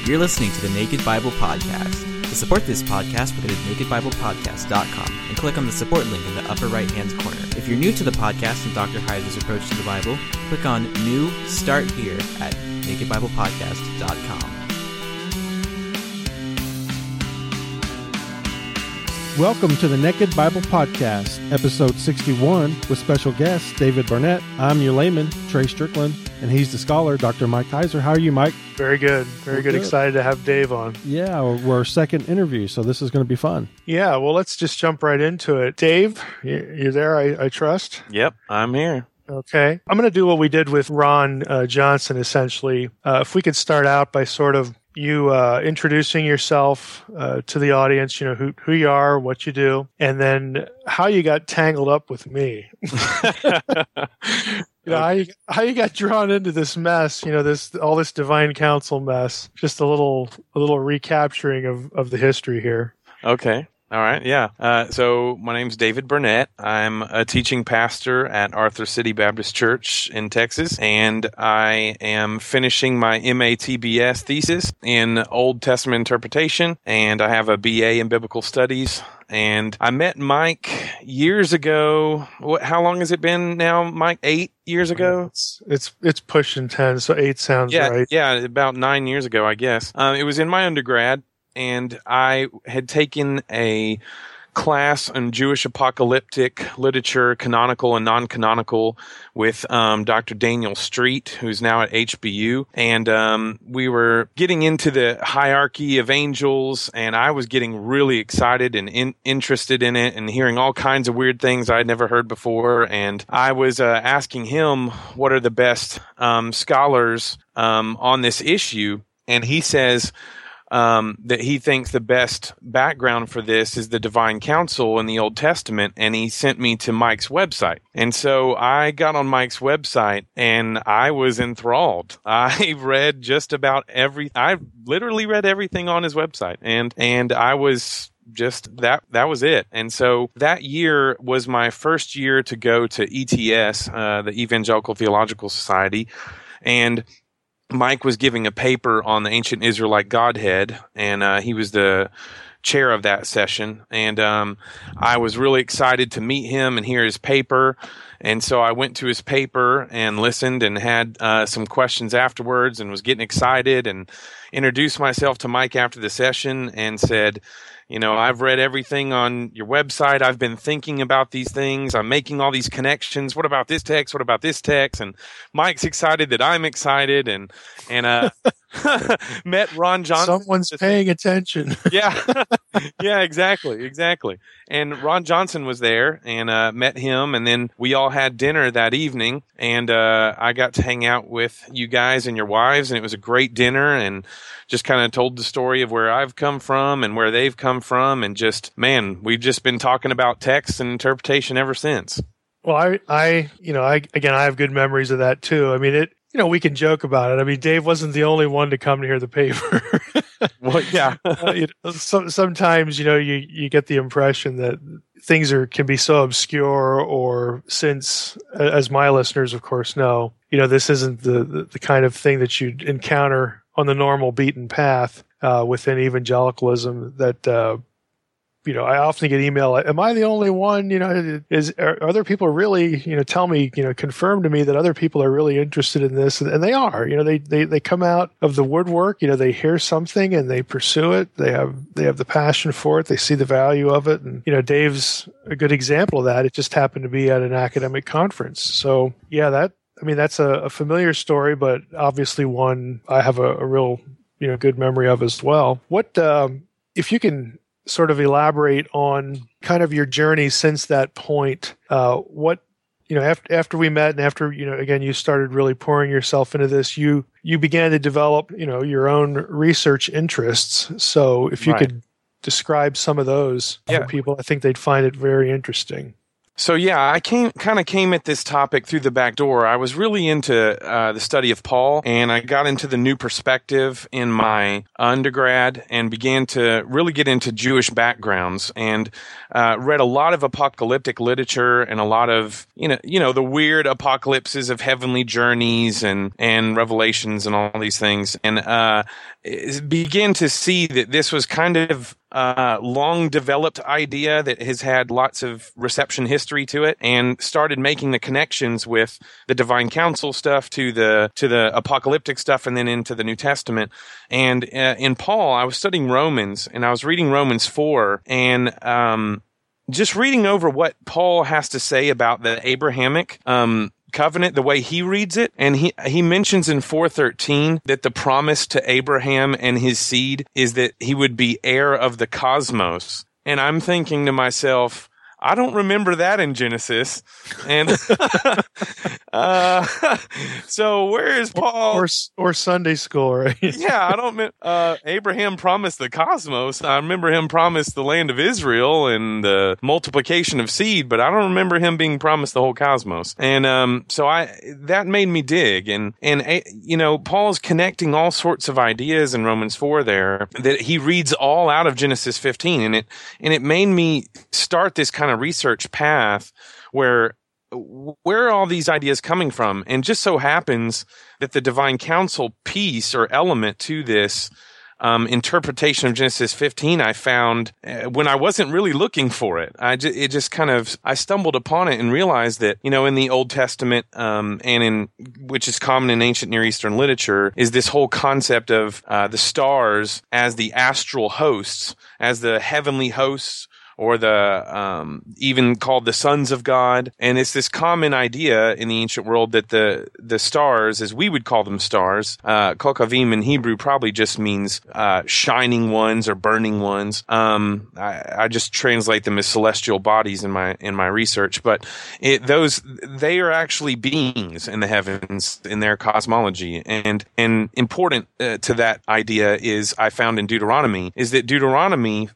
You're listening to the Naked Bible Podcast. To support this podcast, go to nakedbiblepodcast.com and click on the support link in the upper right-hand corner. If you're new to the podcast and Dr. Heiser's approach to the Bible, click on New Start Here at nakedbiblepodcast.com. Welcome to the Naked Bible Podcast, episode 61, with special guest David Burnett. I'm your layman, Trey Strickland, and he's the scholar, Dr. Mike Heiser. How are you, Mike? Very good. Very good. Excited to have Dave on. Yeah, we're our second interview, so this is going to be fun. Yeah, well, let's just jump right into it. Dave, you're there, I trust? Yep, I'm here. Okay. I'm going to do what we did with Ron Johnson, essentially. If we could start out by sort of you introducing yourself to the audience, you know, who you are, what you do, and then how you got tangled up with me. You know, how you got drawn into this mess, you know, all this divine counsel mess. Just a little recapturing of the history here. Okay. All right. Yeah. So my name's David Burnett. I'm a teaching pastor at Arthur City Baptist Church in Texas, and I am finishing my MATBS thesis in Old Testament interpretation, and I have a BA in biblical studies. And I met Mike years ago. How long has it been now, Mike? 8 years ago? It's pushing 10, so 8 sounds right. Yeah, about 9 years ago, I guess. It was in my undergrad. And I had taken a class on Jewish apocalyptic literature, canonical and non-canonical, with Dr. Daniel Street, who's now at HBU. And we were getting into the hierarchy of angels, and I was getting really excited and interested in it and hearing all kinds of weird things I'd never heard before. And I was asking him what are the best scholars on this issue, and he says that he thinks the best background for this is the divine counsel in the Old Testament, and he sent me to Mike's website. And so I got on Mike's website, and I was enthralled. I read just about I literally read everything on his website, and I was just that was it. And so that year was my first year to go to ETS, the Evangelical Theological Society, and Mike was giving a paper on the ancient Israelite Godhead, and he was the chair of that session. And I was really excited to meet him and hear his paper. And so I went to his paper and listened and had some questions afterwards and was getting excited and introduced myself to Mike after the session and said, you know, I've read everything on your website. I've been thinking about these things. I'm making all these connections. What about this text? What about this text? And Mike's excited that I'm excited, and met Ron Johnson. Someone's paying attention. Yeah. Yeah, exactly. And Ron Johnson was there, and met him, and then we all had dinner that evening, and I got to hang out with you guys and your wives, and it was a great dinner, and just kind of told the story of where I've come from and where they've come from, and just, man, we've just been talking about text and interpretation ever since. Well, I have good memories of that too. I mean, we can joke about it. I mean, Dave wasn't the only one to come to hear the paper. Well, yeah. Sometimes, you get the impression that things can be so obscure, or since, as my listeners, of course, know, this isn't the kind of thing that you'd encounter on the normal beaten path within evangelicalism. That I often get email, am I the only one? Are other people really, tell me, confirm to me that other people are really interested in this, and they are. They come out of the woodwork. They hear something and they pursue it. They have the passion for it. They see the value of it, and Dave's a good example of that. It just happened to be at an academic conference. So yeah, that's a familiar story, but obviously one I have a real good memory of as well. What if you can sort of elaborate on kind of your journey since that point? What after we met, and after again you started really pouring yourself into this, you began to develop your own research interests. So if you could describe some of those for people, I think they'd find it very interesting. So yeah, I came at this topic through the back door. I was really into the study of Paul, and I got into the New Perspective in my undergrad and began to really get into Jewish backgrounds, and read a lot of apocalyptic literature and a lot of the weird apocalypses of heavenly journeys and revelations and all these things, and began to see that this was kind of long developed idea that has had lots of reception history to it, and started making the connections with the divine council stuff to the apocalyptic stuff, and then into the New Testament. And in Paul, I was studying Romans, and I was reading Romans 4, and just reading over what Paul has to say about the Abrahamic covenant, the way he reads it. And he mentions in 4:13 that the promise to Abraham and his seed is that he would be heir of the cosmos. And I'm thinking to myself, I don't remember that in Genesis. And so where is Paul? Or Sunday school, right? Yeah, I don't. Abraham promised the cosmos. I remember him promised the land of Israel and the multiplication of seed, but I don't remember him being promised the whole cosmos. And so that made me dig. And Paul's connecting all sorts of ideas in Romans 4 there that he reads all out of Genesis 15, and it made me start this kind of research path where are all these ideas coming from? And just so happens that the divine counsel piece or element to this interpretation of Genesis 15 I found when I wasn't really looking for it. I stumbled upon it and realized that, in the Old Testament, which is common in ancient Near Eastern literature, is this whole concept of the stars as the astral hosts, as the heavenly hosts, or the even called the sons of God. And it's this common idea in the ancient world that the stars, as we would call them stars, kokavim in Hebrew probably just means shining ones or burning ones. I just translate them as celestial bodies in my research, but they are actually beings in the heavens in their cosmology. And important to that idea is I found in Deuteronomy is that Deuteronomy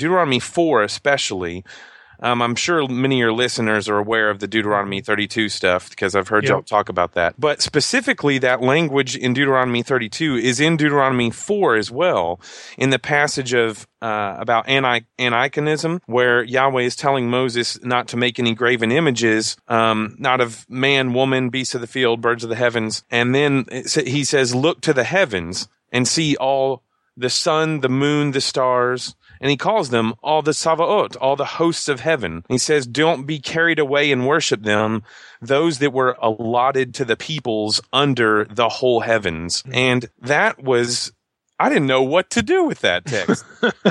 4 especially. I'm sure many of your listeners are aware of the Deuteronomy 32 stuff because I've heard y'all talk about that. But specifically, that language in Deuteronomy 32 is in Deuteronomy 4 as well, in the passage of about aniconism, where Yahweh is telling Moses not to make any graven images, not of man, woman, beasts of the field, birds of the heavens. And then he says, look to the heavens and see all the sun, the moon, the stars. And he calls them all the Savaot, all the hosts of heaven. He says, don't be carried away and worship them, those that were allotted to the peoples under the whole heavens. And that was, I didn't know what to do with that text.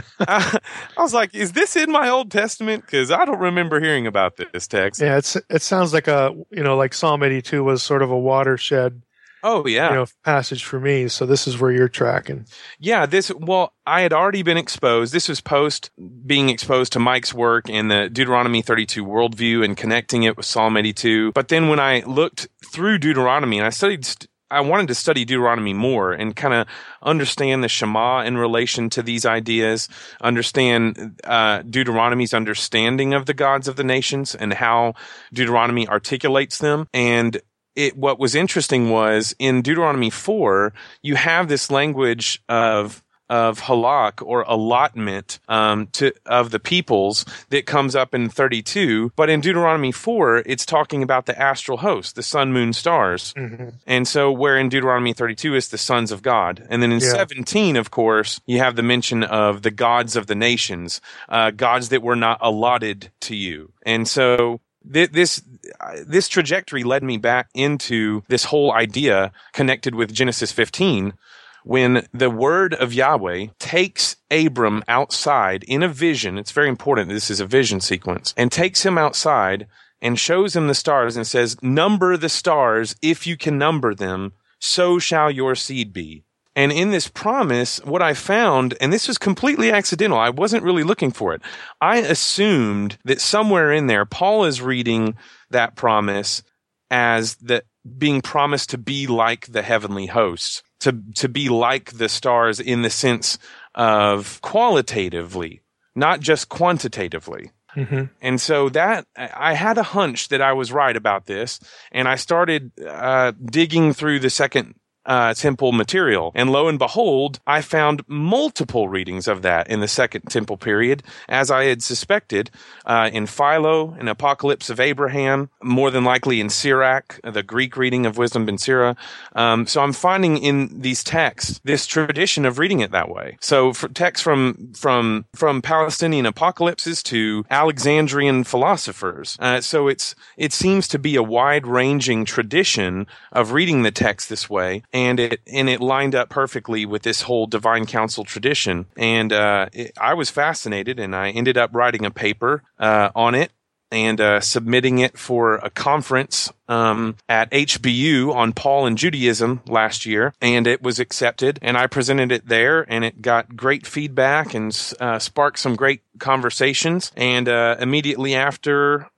I was like, is this in my Old Testament? Because I don't remember hearing about this text. Yeah, it sounds like like Psalm 82 was sort of a watershed. Oh, yeah. Passage for me. So this is where you're tracking. Yeah, I had already been exposed. This was post being exposed to Mike's work in the Deuteronomy 32 worldview and connecting it with Psalm 82. But then when I looked through Deuteronomy and I wanted to study Deuteronomy more and kind of understand the Shema in relation to these ideas, understand Deuteronomy's understanding of the gods of the nations and how Deuteronomy articulates them. And what was interesting was in Deuteronomy 4, you have this language of halak or allotment of the peoples that comes up in 32, but in Deuteronomy 4, it's talking about the astral host, the sun, moon, stars. Mm-hmm. And so where in Deuteronomy 32 is the sons of God. And then in 17, of course, you have the mention of the gods of the nations, gods that were not allotted to you. And so this trajectory led me back into this whole idea connected with Genesis 15, when the word of Yahweh takes Abram outside in a vision. It's very important. This is a vision sequence, and takes him outside and shows him the stars and says, number the stars. If you can number them, so shall your seed be. And in this promise, what I found, and this was completely accidental, I wasn't really looking for it. I assumed that somewhere in there, Paul is reading that promise as that being promised to be like the heavenly hosts, to be like the stars in the sense of qualitatively, not just quantitatively. Mm-hmm. And so that I had a hunch that I was right about this, and I started digging through the Second Temple material. And lo and behold, I found multiple readings of that in the Second Temple period, as I had suspected, in Philo, in Apocalypse of Abraham, more than likely in Sirach, the Greek reading of Wisdom ben Sirach. So I'm finding in these texts this tradition of reading it that way. So for texts from Palestinian apocalypses to Alexandrian philosophers. So it seems to be a wide-ranging tradition of reading the text this way. And it lined up perfectly with this whole divine council tradition. And I was fascinated, and I ended up writing a paper on it and submitting it for a conference at HBU on Paul and Judaism last year. And it was accepted, and I presented it there, and it got great feedback and sparked some great conversations. And immediately after,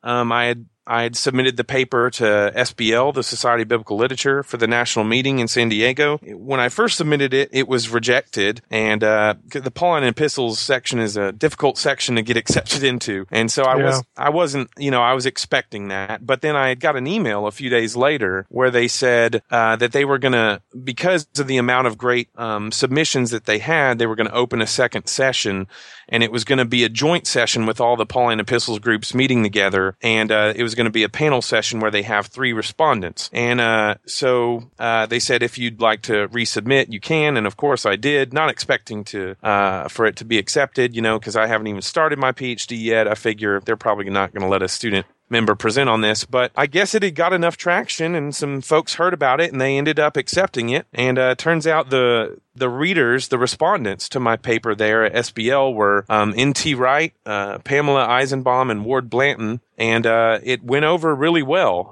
I had submitted the paper to SBL, the Society of Biblical Literature, for the national meeting in San Diego. When I first submitted it, it was rejected, and the Pauline epistles section is a difficult section to get accepted into, and so I was expecting that. But then I had got an email a few days later where they said that they were going to, because of the amount of great submissions that they had, they were going to open a second session, and it was going to be a joint session with all the Pauline epistles groups meeting together, and it was going to be a panel session where they have 3 respondents. And so they said, if you'd like to resubmit, you can. And of course I did, not expecting for it to be accepted, because I haven't even started my PhD yet. I figure they're probably not going to let a student member present on this, but I guess it had got enough traction and some folks heard about it and they ended up accepting it. And turns out the readers, the respondents to my paper there at SBL were N.T. Wright, Pamela Eisenbaum, and Ward Blanton, and it went over really well.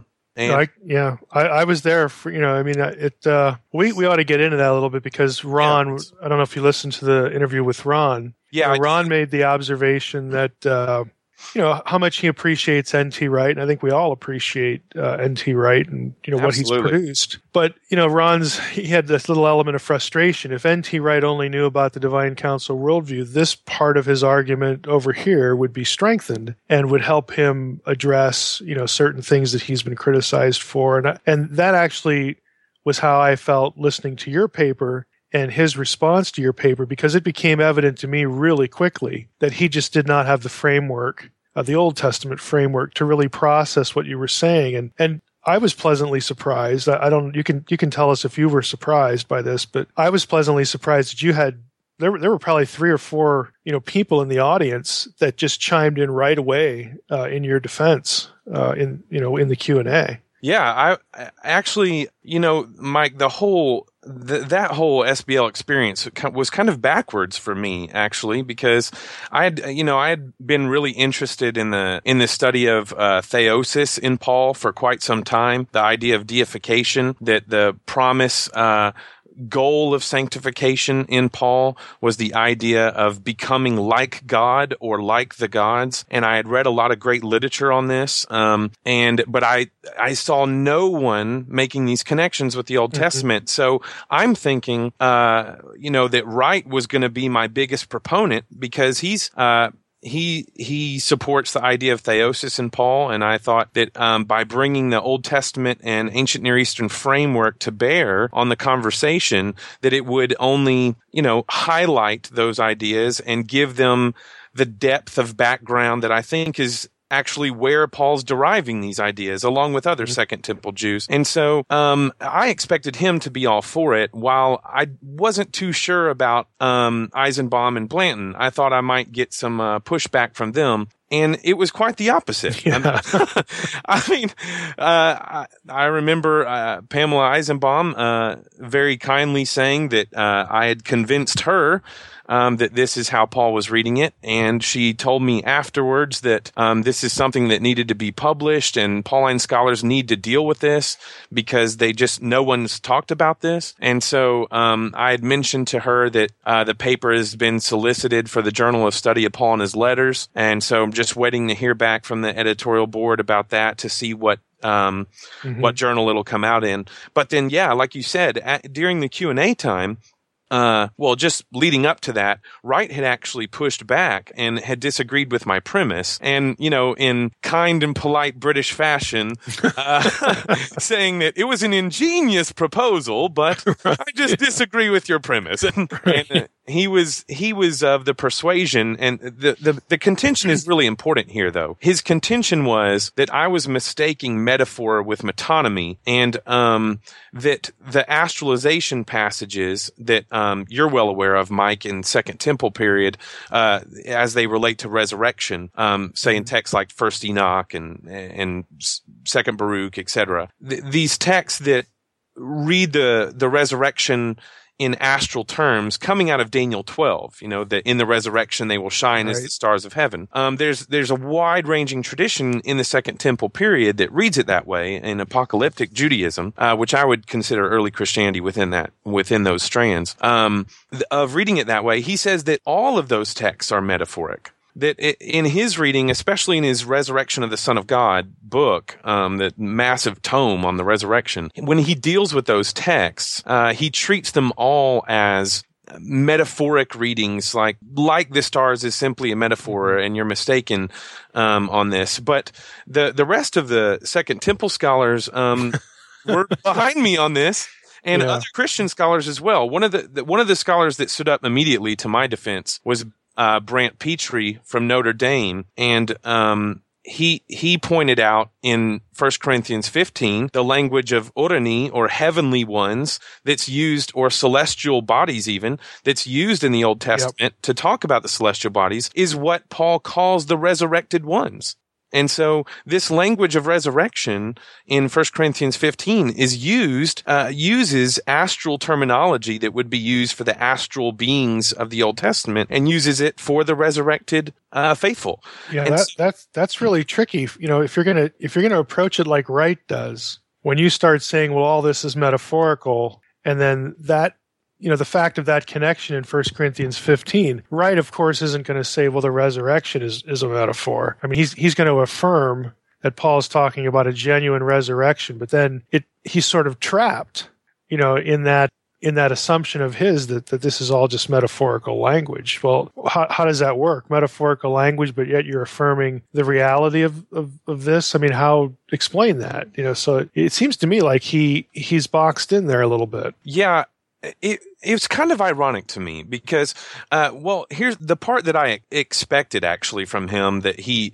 I was there for, we ought to get into that a little bit because Ron, I don't know if you listened to the interview with Ron. Yeah. Ron made the observation that, how much he appreciates N.T. Wright, and I think we all appreciate N.T. Wright and, what he's produced. But, he had this little element of frustration. If N.T. Wright only knew about the Divine Council worldview, this part of his argument over here would be strengthened and would help him address, certain things that he's been criticized for. And that actually was how I felt listening to your paper and his response to your paper, because it became evident to me really quickly that he just did not have the framework, the Old Testament framework, to really process what you were saying. And I was pleasantly surprised. You can tell us if you were surprised by this, but I was pleasantly surprised that you had, there were probably 3 or 4, people in the audience that just chimed in right away in your defense in the Q&A. Yeah, I actually, Mike, that whole SBL experience was kind of backwards for me, actually, because I had been really interested in the study of theosis in Paul for quite some time. The idea of deification, that the promise goal of sanctification in Paul was the idea of becoming like God or like the gods. And I had read a lot of great literature on this. But I saw no one making these connections with the Old Testament. So I'm thinking, that Wright was going to be my biggest proponent because he supports the idea of theosis in Paul, and I thought that by bringing the Old Testament and ancient Near Eastern framework to bear on the conversation, that it would only, highlight those ideas and give them the depth of background that I think is actually where Paul's deriving these ideas, along with other Second Temple Jews. And so I expected him to be all for it, while I wasn't too sure about Eisenbaum and Blanton. I thought I might get some pushback from them. And it was quite the opposite. Yeah. I remember Pamela Eisenbaum very kindly saying that I had convinced her that this is how Paul was reading it. And she told me afterwards that this is something that needed to be published, and Pauline scholars need to deal with this because no one's talked about this. And so I had mentioned to her that the paper has been solicited for the Journal of Study of Paul and His Letters. And so I'm just waiting to hear back from the editorial board about that to see what journal it'll come out in. But then, like you said, during the Q&A time, just leading up to that, Wright had actually pushed back and had disagreed with my premise. And, in kind and polite British fashion, saying that it was an ingenious proposal, but I just disagree with your premise. And he was of the persuasion, and the contention is really important here, though. His contention was that I was mistaking metaphor with metonymy, and that the astralization passages that you're well aware of, Mike, in Second Temple period, as they relate to resurrection, say in texts like First Enoch and Second Baruch, etc. These texts that read the resurrection in astral terms, coming out of Daniel 12, that in the resurrection they will shine as the stars of heaven. There's a wide-ranging tradition in the Second Temple period that reads it that way in apocalyptic Judaism, which I would consider early Christianity within those strands. Of reading it that way, he says that all of those texts are metaphoric. That in his reading, especially in his Resurrection of the Son of God book, the massive tome on the resurrection, when he deals with those texts, he treats them all as metaphoric readings, like the stars is simply a metaphor, and you're mistaken on this. But the rest of the Second Temple scholars were behind me on this. And other Christian scholars as well. One of the scholars that stood up immediately to my defense was Brant Petrie from Notre Dame, and he pointed out in 1 Corinthians 15 the language of orani, or heavenly ones, that's used, or celestial bodies even, that's used in the Old Testament to talk about the celestial bodies, is what Paul calls the resurrected ones. And so this language of resurrection in 1 Corinthians 15 uses astral terminology that would be used for the astral beings of the Old Testament, and uses it for the resurrected faithful. Yeah, that's really tricky. If you're gonna approach it like Wright does, when you start saying, well, all this is metaphorical, and then that, the fact of that connection in 1 Corinthians 15, Wright, of course, isn't going to say, well, the resurrection is a metaphor. I mean, he's going to affirm that Paul's talking about a genuine resurrection, but then he's sort of trapped, in that assumption of his that this is all just metaphorical language. Well, how does that work? Metaphorical language, but yet you're affirming the reality of this? I mean, how explain that? So it seems to me like he's boxed in there a little bit. Yeah. It's kind of ironic to me because, here's the part that I expected actually from him that he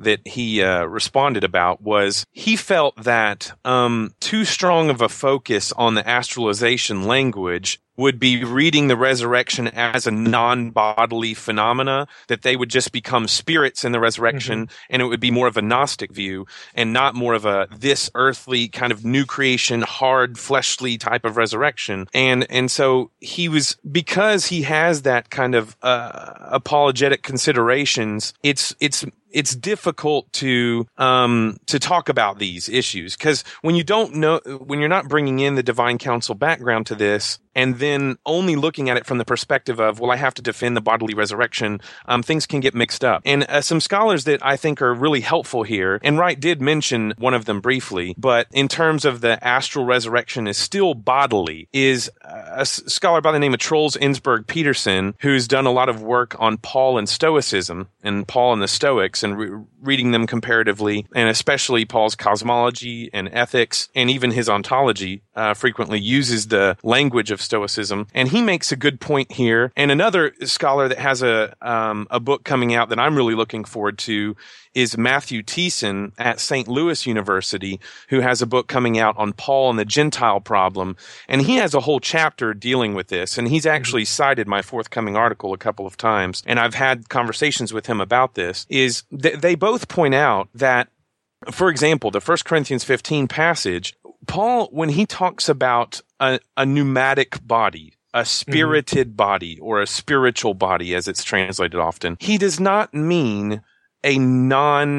responded about was he felt that too strong of a focus on the astralization language would be reading the resurrection as a non-bodily phenomena, that they would just become spirits in the resurrection, and it would be more of a Gnostic view and not more of this earthly kind of new creation, hard, fleshly type of resurrection. And so because he has that kind of apologetic considerations, it's difficult to talk about these issues, because when you're not bringing in the divine counsel background to this, and then only looking at it from the perspective of, well, I have to defend the bodily resurrection, things can get mixed up. And some scholars that I think are really helpful here, and Wright did mention one of them briefly, but in terms of the astral resurrection is still bodily, is a scholar by the name of Troels Ensberg Peterson, who's done a lot of work on Paul and Stoicism, and Paul and the Stoics, and reading them comparatively, and especially Paul's cosmology and ethics, and even his ontology frequently uses the language of Stoicism. And he makes a good point here. And another scholar that has a book coming out that I'm really looking forward to is Matthew Thiessen at St. Louis University, who has a book coming out on Paul and the Gentile problem. And he has a whole chapter dealing with this. And he's actually cited my forthcoming article a couple of times. And I've had conversations with him about this. They both point out that, for example, the 1 Corinthians 15 passage, Paul, when he talks about a pneumatic body, a spirited body, or a spiritual body, as it's translated often, he does not mean a non-bodily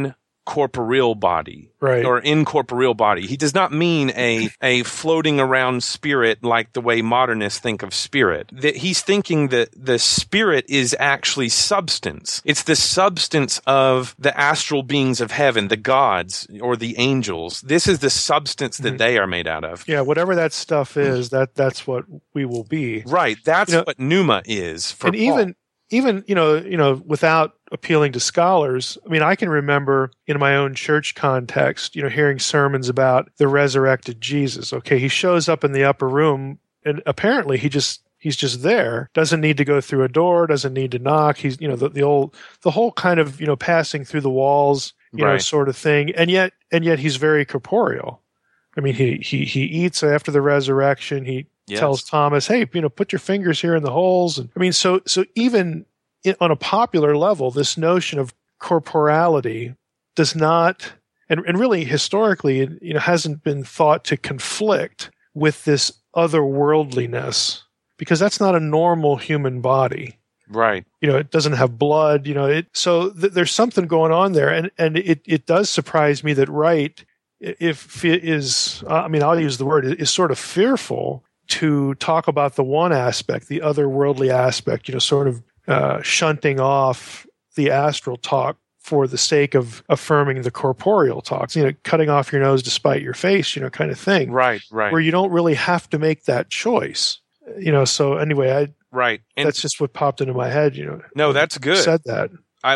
corporeal body, Right. or incorporeal body. He does not mean a floating around spirit like the way modernists think of spirit. That he's thinking that the spirit is actually substance. It's the substance of the astral beings of heaven, the gods or the angels. This is the substance that they are made out of. Yeah, whatever that stuff is, that's what we will be. Right. That's what pneuma is for and Paul. Even without appealing to scholars, I mean, I can remember in my own church context, hearing sermons about the resurrected Jesus. Okay, he shows up in the upper room, and apparently he's just there. Doesn't need to go through a door. Doesn't need to knock. He's the whole kind of passing through the walls, Right. sort of thing. And yet he's very corporeal. I mean, he eats after the resurrection. He tells Thomas, "Hey, put your fingers here in the holes." And I mean, so even on a popular level, this notion of corporality does not, and really historically, hasn't been thought to conflict with this otherworldliness, because that's not a normal human body. Right. It doesn't have blood. There's something going on there, and it does surprise me that Wright, if it is, I'll use the word, is sort of fearful to talk about the one aspect, the otherworldly aspect, sort of shunting off the astral talk for the sake of affirming the corporeal talks, cutting off your nose to spite your face, kind of thing. Right. Where you don't really have to make that choice. So anyway, Right. And that's just what popped into my head, No, that's good. Said that.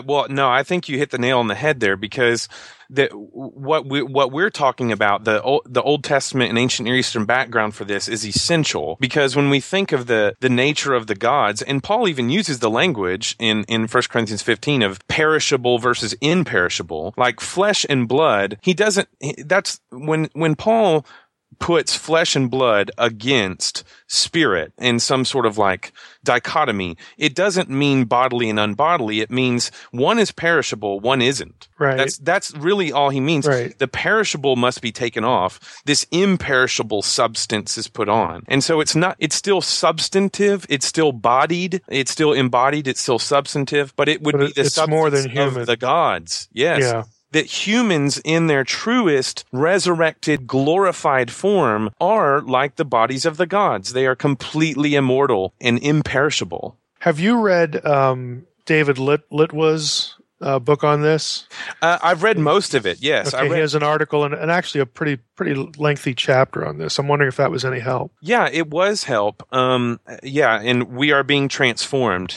I think you hit the nail on the head there, because what we're talking about, the Old Testament and ancient Near Eastern background for this is essential, because when we think of the nature of the gods, and Paul even uses the language in 1 Corinthians 15 of perishable versus imperishable, like flesh and blood, that's when Paul puts flesh and blood against spirit in some sort of like dichotomy, it doesn't mean bodily and unbodily. It means one is perishable, one isn't. Right. That's really all he means. Right. The perishable must be taken off. This imperishable substance is put on. And so it's still substantive, it's still bodied, it's still embodied, it's still substantive, but it would be the substance more than human. of the gods. Yes. Yeah. That humans in their truest, resurrected, glorified form are like the bodies of the gods. They are completely immortal and imperishable. Have you read David Litwa's book on this? I've read most of it, yes. Okay, he has an article and actually a pretty lengthy chapter on this. I'm wondering if that was any help. Yeah, it was help. And We Are Being Transformed,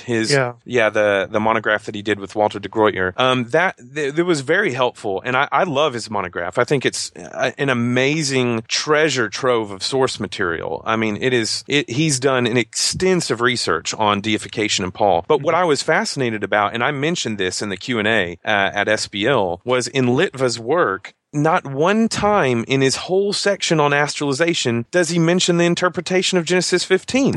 the monograph that he did with Walter de Gruyter. That was very helpful, and I love his monograph. I think it's an amazing treasure trove of source material. I mean, he's done an extensive research on deification in Paul. But what I was fascinated about, and I mentioned this in the Q&A at SBL, was in Litva's work, not one time in his whole section on astralization does he mention the interpretation of Genesis 15.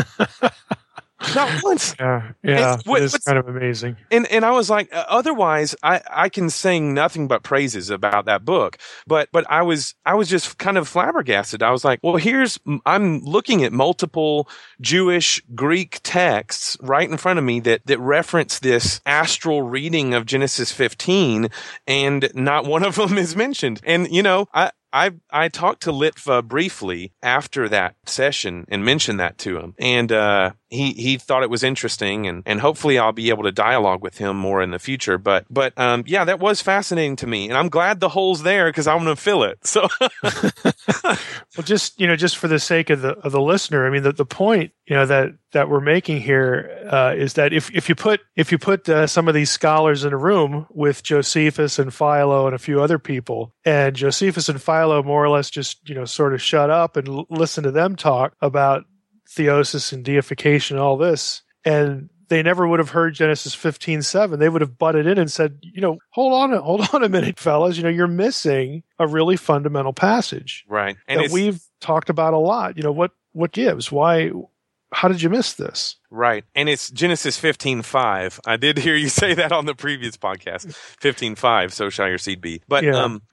Not once. Yeah, it's kind of amazing. And I was like, otherwise, I can sing nothing but praises about that book. But I was just kind of flabbergasted. I was like, well, I'm looking at multiple Jewish Greek texts right in front of me that reference this astral reading of Genesis 15, and not one of them is mentioned. And I talked to Litva briefly after that session and mentioned that to him, and he thought it was interesting, and hopefully I'll be able to dialogue with him more in the future. But that was fascinating to me, and I'm glad the hole's there because I'm going to fill it. So, well, just for the sake of the listener, I mean, the point that we're making here is that if you put some of these scholars in a room with Josephus and Philo and a few other people, and Josephus and Philo more or less just sort of shut up and listen to them talk about theosis and deification and all this, and they never would have heard Genesis 15:7. They would have butted in and said, hold on a minute, fellas, you're missing a really fundamental passage, right? And that we've talked about a lot. What gives? Why? How did you miss this? Right. And it's Genesis 15:5. I did hear you say that on the previous podcast. 15:5, so shall your seed be. But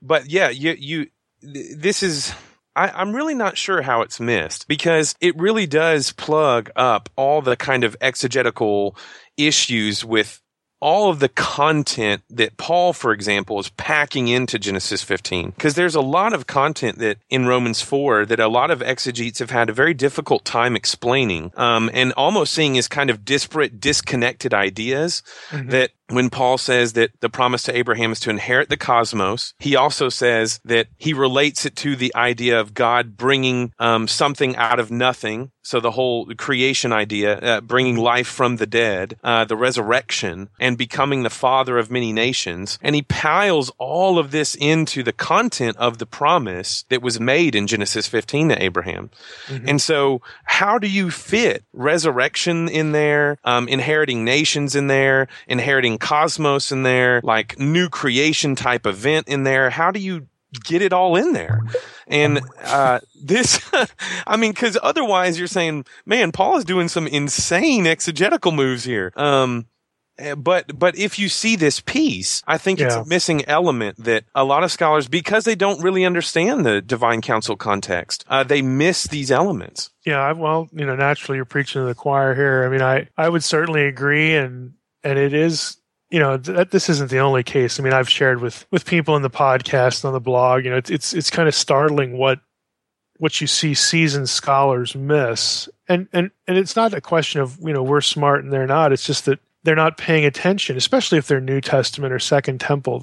this is, I'm really not sure how it's missed, because it really does plug up all the kind of exegetical issues with all of the content that Paul, for example, is packing into Genesis 15. Because there's a lot of content that in Romans 4 that a lot of exegetes have had a very difficult time explaining, and almost seeing as kind of disparate, disconnected ideas. That when Paul says that the promise to Abraham is to inherit the cosmos, he also says that he relates it to the idea of God bringing something out of nothing. So the whole creation idea, bringing life from the dead, the resurrection, and becoming the father of many nations. And he piles all of this into the content of the promise that was made in Genesis 15 to Abraham. And so how do you fit resurrection in there, inheriting nations in there, inheriting cosmos in there, like new creation type event in there? How do you get it all in there? And this, I mean, because otherwise you're saying, man, Paul is doing some insane exegetical moves here. But if you see this piece, I think it's a missing element that a lot of scholars, because they don't really understand the divine counsel context, they miss these elements. Yeah, well, naturally you're preaching to the choir here. I mean, I would certainly agree, and it is, this isn't the only case. I mean, I've shared with people in the podcast, on the blog, it's kind of startling what you see seasoned scholars miss. And it's not a question of, we're smart and they're not. It's just that they're not paying attention, especially if they're New Testament or Second Temple.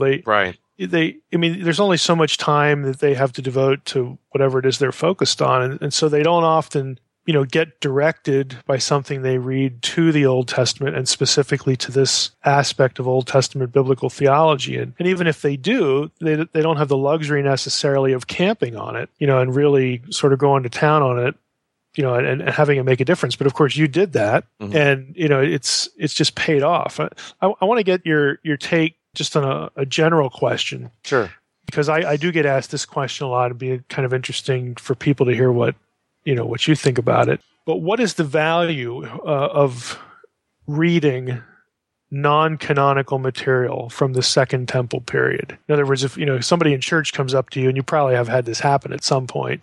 There's only so much time that they have to devote to whatever it is they're focused on. And so they don't often, get directed by something they read to the Old Testament and specifically to this aspect of Old Testament biblical theology. And even if they do, they don't have the luxury necessarily of camping on it, and really sort of going to town on it, and having it make a difference. But of course you did that, and, it's just paid off. I want to get your take just on a general question. Sure. Because I do get asked this question a lot. It'd be kind of interesting for people to hear what you think about it. But what is the value of reading non-canonical material from the Second Temple period? In other words, if somebody in church comes up to you, and you probably have had this happen at some point,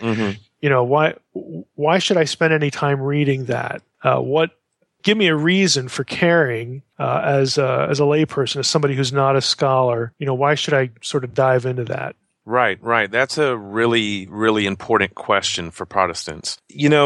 why should I spend any time reading that? Give me a reason for caring as a layperson, as somebody who's not a scholar. Why should I sort of dive into that? Right. That's a really, really important question for Protestants.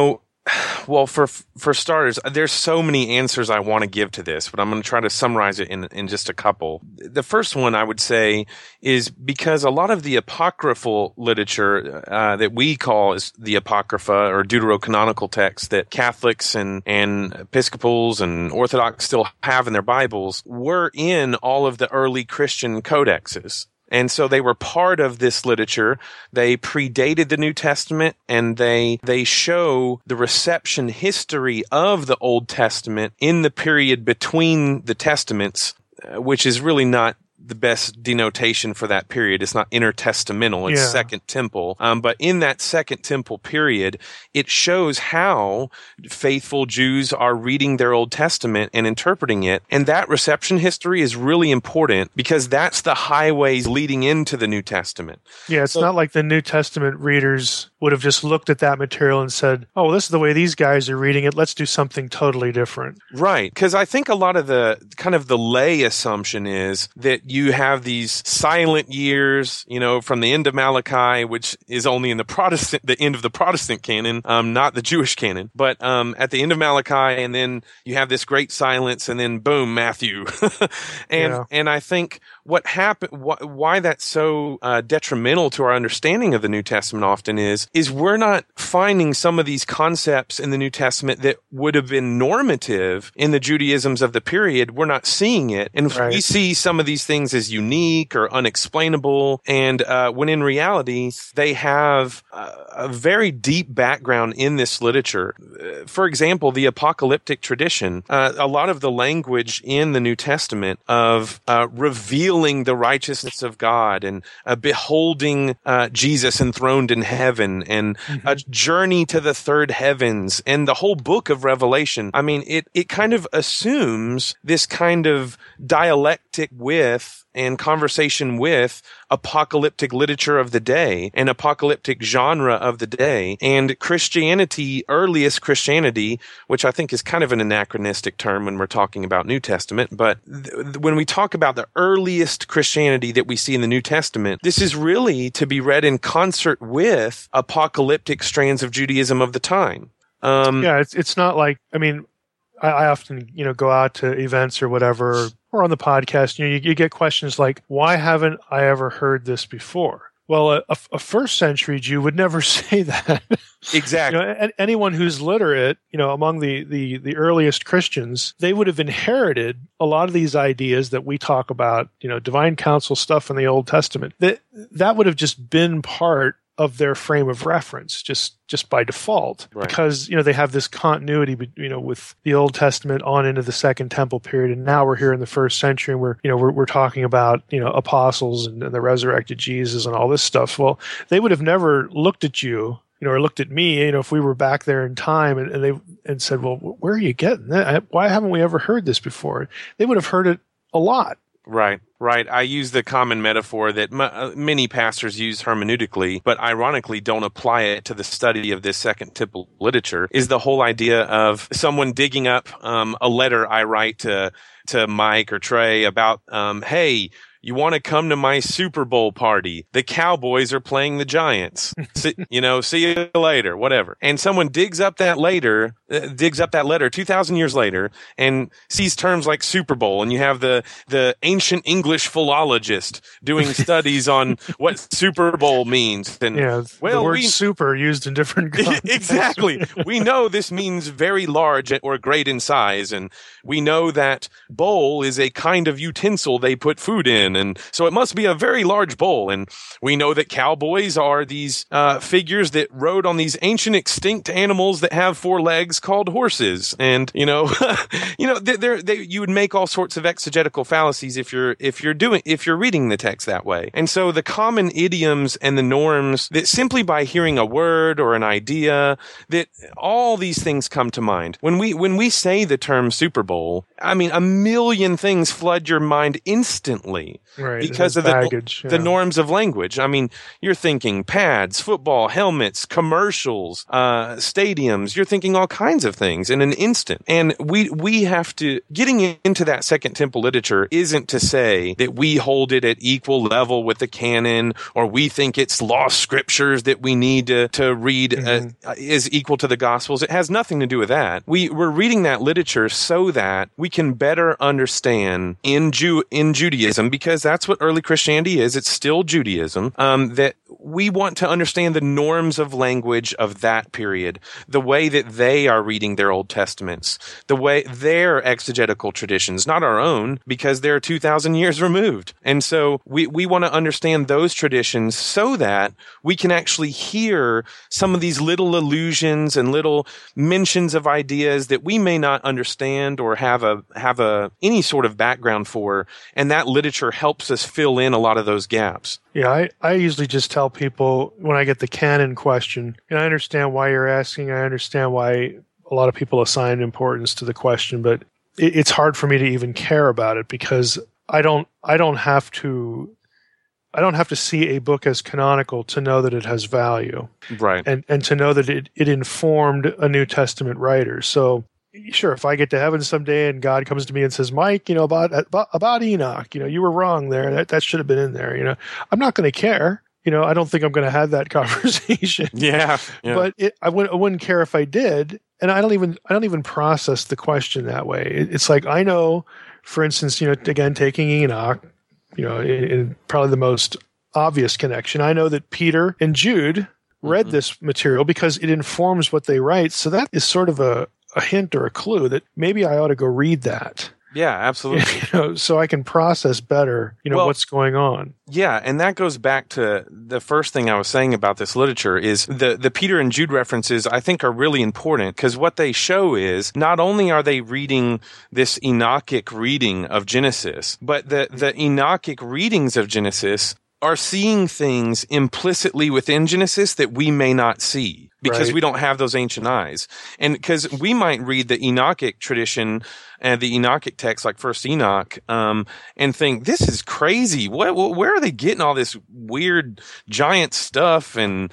Well, for starters, there's so many answers I want to give to this, but I'm going to try to summarize it in just a couple. The first one I would say is because a lot of the apocryphal literature that we call is the Apocrypha or deuterocanonical texts that Catholics and Episcopals and Orthodox still have in their Bibles were in all of the early Christian codexes. And so they were part of this literature. They predated the New Testament, and they show the reception history of the Old Testament in the period between the Testaments, which is really not the best denotation for that period. It's not intertestamental, it's Second Temple. But in that Second Temple period, it shows how faithful Jews are reading their Old Testament and interpreting it. And that reception history is really important because that's the highways leading into the New Testament. Yeah, it's not like the New Testament readers would have just looked at that material and said, oh, well, this is the way these guys are reading it. Let's do something totally different. Right. Because I think a lot of the kind of the lay assumption is that you have these silent years, from the end of Malachi, which is only in the end of the Protestant canon, not the Jewish canon. But at the end of Malachi, and then you have this great silence, and then boom, Matthew. And I think what happened, why that's so detrimental to our understanding of the New Testament often is we're not finding some of these concepts in the New Testament that would have been normative in the Judaisms of the period. We're not seeing it. And we see some of these things as unique or unexplainable. And when in reality, they have a very deep background in this literature. For example, the apocalyptic tradition, a lot of the language in the New Testament of revealing the righteousness of God and beholding Jesus enthroned in heaven and a journey to the third heavens and the whole book of Revelation. I mean, it kind of assumes this kind of dialectic with and conversation with apocalyptic literature of the day and apocalyptic genre of the day. And Christianity, earliest Christianity, which I think is kind of an anachronistic term when we're talking about New Testament, but when we talk about the earliest Christianity that we see in the New Testament, this is really to be read in concert with apocalyptic strands of Judaism of the time. It's not like, I mean, I often, go out to events or whatever, or on the podcast, you get questions like, why haven't I ever heard this before? Well, a first century Jew would never say that. Exactly. Anyone who's literate, among the earliest Christians, they would have inherited a lot of these ideas that we talk about, divine counsel stuff in the Old Testament. That would have just been part of their frame of reference, just by default, right. Because they have this continuity, with the Old Testament on into the Second Temple period, and now we're here in the first century, and we're talking about apostles and the resurrected Jesus and all this stuff. Well, they would have never looked at you, or looked at me, if we were back there in time, and said, well, where are you getting that? Why haven't we ever heard this before? They would have heard it a lot. Right. I use the common metaphor that many pastors use hermeneutically, but ironically don't apply it to the study of this Second Temple literature, is the whole idea of someone digging up a letter I write to Mike or Trey about, hey, you want to come to my Super Bowl party? The Cowboys are playing the Giants. See you later, whatever. And someone digs up that letter 2,000 years later and sees terms like Super Bowl, and you have the ancient English philologist doing studies on what Super Bowl means. And the word super used in different contexts. Exactly. We know this means very large or great in size, and we know that bowl is a kind of utensil they put food in. And so it must be a very large bowl. And we know that cowboys are these figures that rode on these ancient extinct animals that have 4 legs called horses. And you would make all sorts of exegetical fallacies if you're reading the text that way. And so the common idioms and the norms that simply by hearing a word or an idea, that all these things come to mind. When we say the term Super Bowl, I mean, a million things flood your mind instantly. Right, because of baggage, the norms of language. I mean, you're thinking pads, football, helmets, commercials, stadiums. You're thinking all kinds of things in an instant. And we have to, getting into that Second Temple literature isn't to say that we hold it at equal level with the canon, or we think it's lost scriptures that we need to read is equal to the Gospels. It has nothing to do with that. We're reading that literature so that we can better understand in Judaism, because that's what early Christianity is. It's still Judaism. That we want to understand the norms of language of that period, the way that they are reading their Old Testaments, the way their exegetical traditions, not our own, because they're 2,000 years removed. And so we want to understand those traditions so that we can actually hear some of these little allusions and little mentions of ideas that we may not understand or have any sort of background for, and that literature helps us fill in a lot of those gaps. Yeah, I usually just tell people when I get the canon question, I understand why you're asking, I understand why a lot of people assign importance to the question, but it's hard for me to even care about it, because I don't have to see a book as canonical to know that it has value. Right. And to know that it informed a New Testament writer. So sure, if I get to heaven someday and God comes to me and says, Mike, about Enoch, you were wrong there. That should have been in there. I'm not going to care. I don't think I'm going to have that conversation. Yeah. But I wouldn't care if I did. And I don't even process the question that way. It's like, I know, for instance, again, taking Enoch, in probably the most obvious connection, I know that Peter and Jude read this material because it informs what they write. So that is sort of a hint or a clue that maybe I ought to go read that. Yeah, absolutely. So I can process better, what's going on. Yeah, and that goes back to the first thing I was saying about this literature is the Peter and Jude references, I think, are really important, because what they show is not only are they reading this Enochic reading of Genesis, but the Enochic readings of Genesis are seeing things implicitly within Genesis that we may not see. because Right. we don't have those ancient eyes. And because we might read the Enochic tradition and the Enochic text like First Enoch, and think, this is crazy. Where are they getting all this weird giant stuff and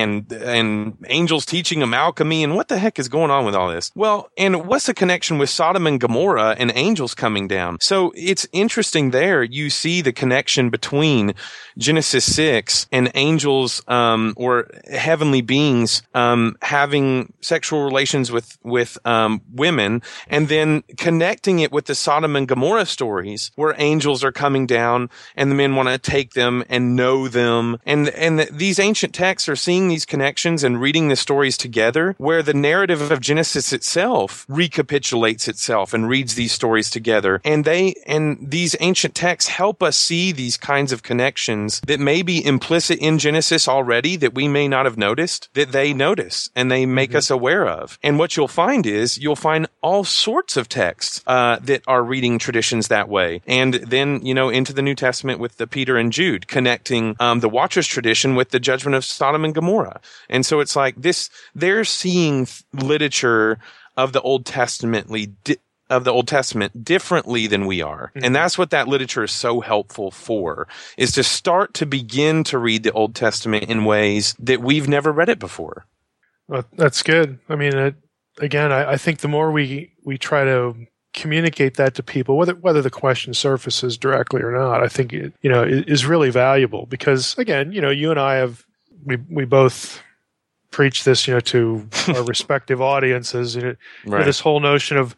angels teaching them alchemy, and what the heck is going on with all this? Well, and what's the connection with Sodom and Gomorrah and angels coming down? So it's interesting there. You see the connection between Genesis 6 and angels, or heavenly beings, having sexual relations with women, and then connecting it with the Sodom and Gomorrah stories where angels are coming down and the men want to take them and know them. And these ancient texts are seeing these connections and reading the stories together, where the narrative of Genesis itself recapitulates itself and reads these stories together. And these ancient texts help us see these kinds of connections that may be implicit in Genesis already that we may not have noticed, that they notice and they make us aware of. And what you'll find is you'll find all sorts of texts that are reading traditions that way. And then, into the New Testament with the Peter and Jude, connecting the Watchers tradition with the judgment of Sodom and Gomorrah. And so it's like this, they're seeing literature of the Old Testament differently than we are. Mm-hmm. And that's what that literature is so helpful for, is to start to begin to read the Old Testament in ways that we've never read it before. Well, that's good. I mean, I think the more we try to communicate that to people, whether the question surfaces directly or not, I think it is really valuable, because again, you and I we both preach this, to our respective audiences, right. This whole notion of,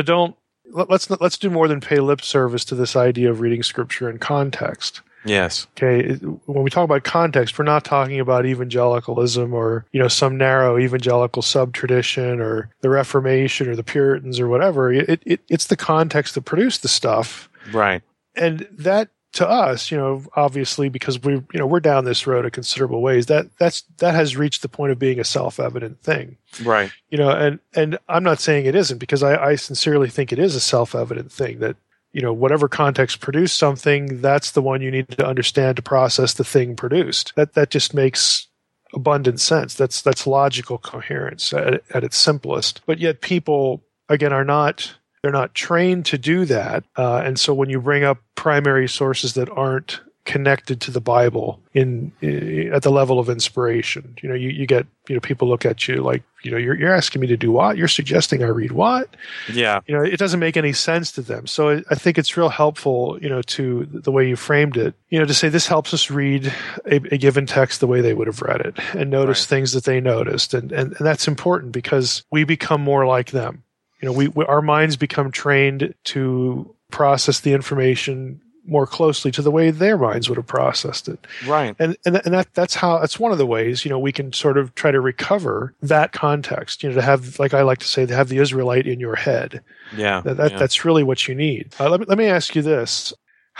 let's do more than pay lip service to this idea of reading scripture in context. Yes. Okay. When we talk about context, we're not talking about evangelicalism or, some narrow evangelical sub-tradition or the Reformation or the Puritans or whatever. It's the context that produced the stuff. Right. And that, to us, obviously, because we're down this road a considerable ways, that has reached the point of being a self-evident thing. Right. And I'm not saying it isn't, because I sincerely think it is a self-evident thing that, whatever context produced something, that's the one you need to understand to process the thing produced. That just makes abundant sense. That's logical coherence at its simplest. But yet people, again, they're not trained to do that. And so when you bring up primary sources that aren't connected to the Bible at the level of inspiration, you get, people look at you like, you're asking me to do what? You're suggesting I read what? Yeah. It doesn't make any sense to them. So I think it's real helpful, to the way you framed it, to say this helps us read a given text the way they would have read it and notice things that they noticed. And that's important, because we become more like them. Our minds become trained to process the information more closely to the way their minds would have processed it. Right. And that's one of the ways, we can sort of try to recover that context, to have, like I like to say, to have the Israelite in your head. Yeah. That's really what you need. Let me ask you this.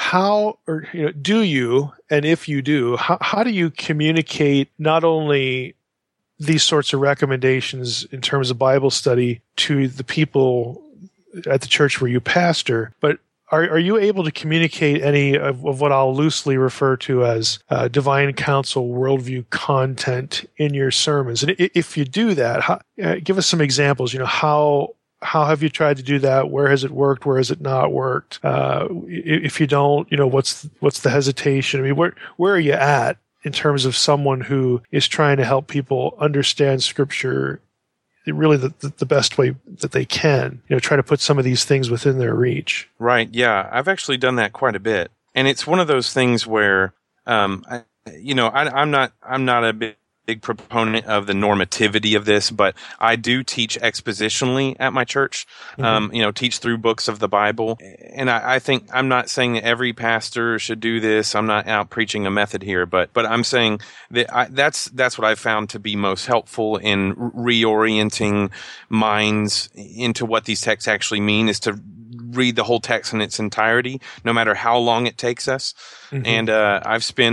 Do you, and if you do, how do you communicate not only these sorts of recommendations in terms of Bible study to the people at the church where you pastor, but are you able to communicate any of what I'll loosely refer to as divine counsel worldview content in your sermons? And if you do that, give us some examples. How have you tried to do that? Where has it worked? Where has it not worked? If you don't, what's the hesitation? I mean, where are you at in terms of someone who is trying to help people understand Scripture really the best way that they can, try to put some of these things within their reach? Right. Yeah. I've actually done that quite a bit. And it's one of those things where, I'm not a big proponent of the normativity of this, but I do teach expositionally at my church, teach through books of the Bible. And I think, I'm not saying that every pastor should do this. I'm not out preaching a method here, but I'm saying that that's what I've found to be most helpful in reorienting minds into what these texts actually mean, is to read the whole text in its entirety, no matter how long it takes us. Mm-hmm. And I've spent